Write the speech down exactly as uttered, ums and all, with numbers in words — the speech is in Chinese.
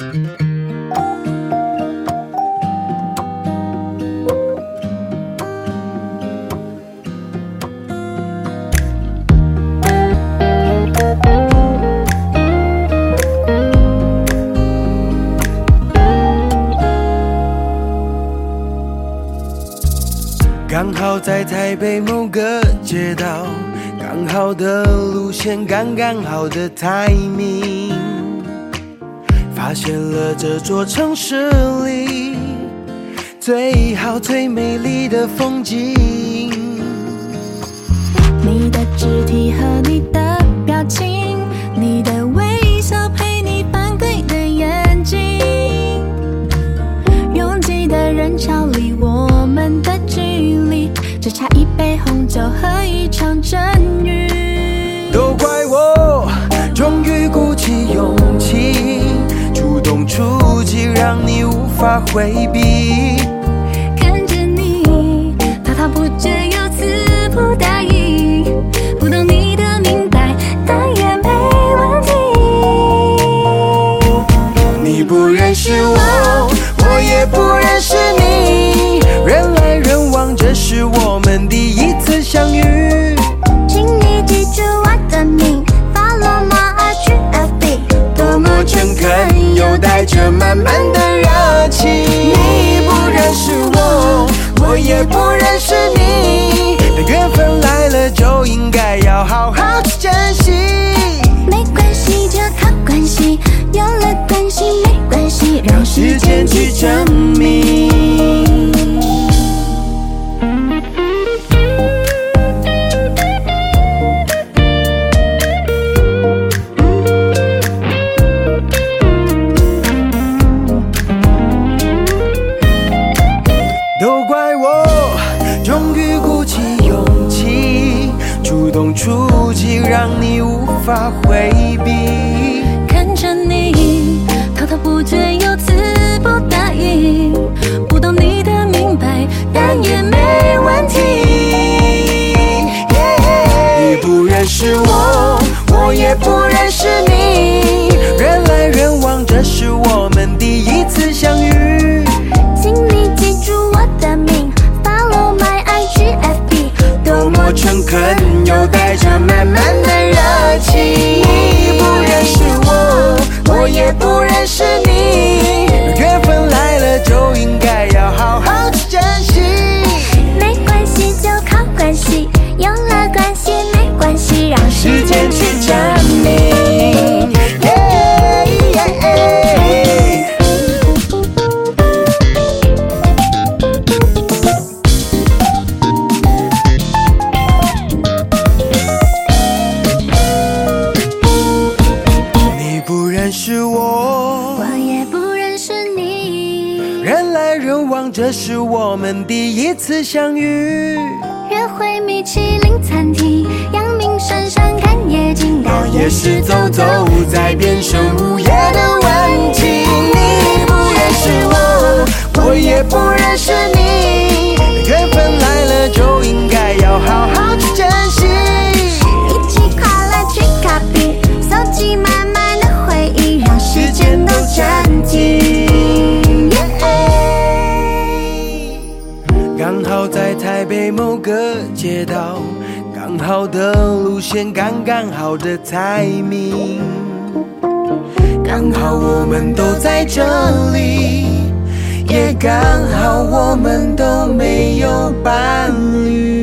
刚好在台北某个街道，刚好的路线，刚刚好的 timing， 发现了这座城市里最好最美丽的风景。 你的肢体和你的表情，你的微笑陪你翻滚的眼睛，拥挤的人潮里我们的距离只差一杯红酒和一场阵雨。 都怪我终于鼓起勇气，主动出击，让你无法回避。 看着你滔滔不绝又词不达意，不懂你的明白，但也没问题。 你不认识我，我也不认识你，人来人往，这是我们第一次相遇。 请你记住我的名 ，Follow my I G F B， 多么诚恳，又带着满满的热情。你不认识我，我也不认识你，但缘分来了就应该要好好去珍惜。 没关系就靠关系，有了关系没关系，让时间去证明。 都怪我终于鼓起勇气，主动出击，让你无法回避。 看着你滔滔不绝又词不达意，不懂你的明白，但也没问题。 你不认识我，我也不认识你，人来人往，这是我们第一次相遇。 请你记住我的名 ，Follow my I G F B， 多么诚恳，又带着满满的热情。你不认识我，我也不认识你，缘分来了就应该要好好去珍惜。 没关系就靠关系，有了关系没关系，让时间去证明。 你不认识我， 我也不认识你， 人来人往，这是我们第一次相遇。 约会米其林餐厅，阳明山上看夜景，到夜市走走， 再变成午夜的问题。你不认识我，我也不认识你，缘分来了就应该要好好去珍惜。 一起快乐去咖啡，搜集满满的回忆，让时间都暂停。 刚好在台北某个街道，刚好的路线，刚刚好的 timing， 刚好我们都在这里，也刚好我们都没有伴侣。